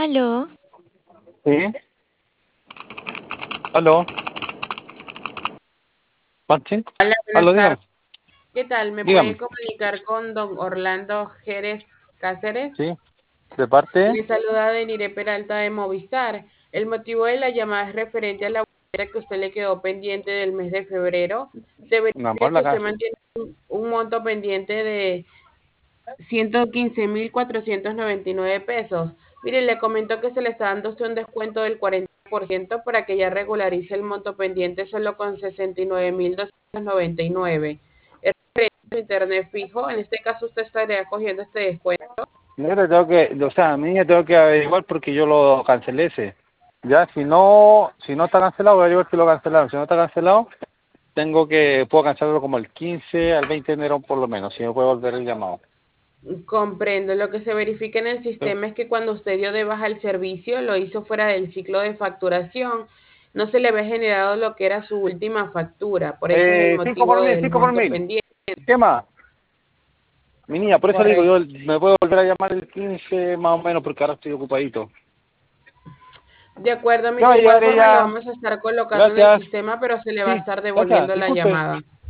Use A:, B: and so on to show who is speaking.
A: Aló,
B: Sí, aló, Maxi,
C: Hola,
B: aló,
C: buenas
B: dígame,
C: tardes. ¿Qué tal? ¿Me
B: dígame,
C: puede comunicar con don Orlando Jerez Cáceres?
B: sí, de parte,
C: Le saluda Denire Peralta de Movistar. El motivo de la llamada es referente a la boleta que usted le quedó pendiente del mes de febrero. Se
B: mi amor,
C: verifica que
B: la
C: usted
B: casa,
C: mantiene un monto pendiente de 115.499 pesos. Mire, le comento que se le está dando a usted un descuento del 40% para que ya regularice el monto pendiente solo con 69.299. Es referente a su internet fijo. En este caso, usted estaría cogiendo este descuento.
B: mira, tengo que, o sea, a mí ya tengo que averiguar porque yo lo cancelé ese, ya, si no está cancelado, voy a averiguar si lo cancelaron, si no está cancelado, puedo cancelarlo como el 15 al 20 de enero por lo menos, si me puede volver el llamado.
C: Comprendo. Lo que se verifica en el
B: Sí.
C: sistema es que cuando usted dio de baja el servicio, lo hizo fuera del ciclo de facturación, no se le había generado lo que era su última factura. Por eso es el
B: 5
C: motivo
B: por mil,
C: del
B: 5 por
C: monto
B: mil,
C: pendiente.
B: ¿qué más? Mi niña, por eso le digo,
C: Correcto.
B: yo me puedo volver a llamar el 15 más o menos porque ahora estoy ocupadito.
C: De acuerdo,
B: Ya
C: mire,
B: va
C: de
B: a
C: igual
B: llegar
C: forma lo
B: ella,
C: vamos a estar colocando en el
B: gracias.
C: sistema, pero se le va a
B: Sí,
C: estar
B: gracias.
C: devolviendo la
B: Disculpe,
C: llamada.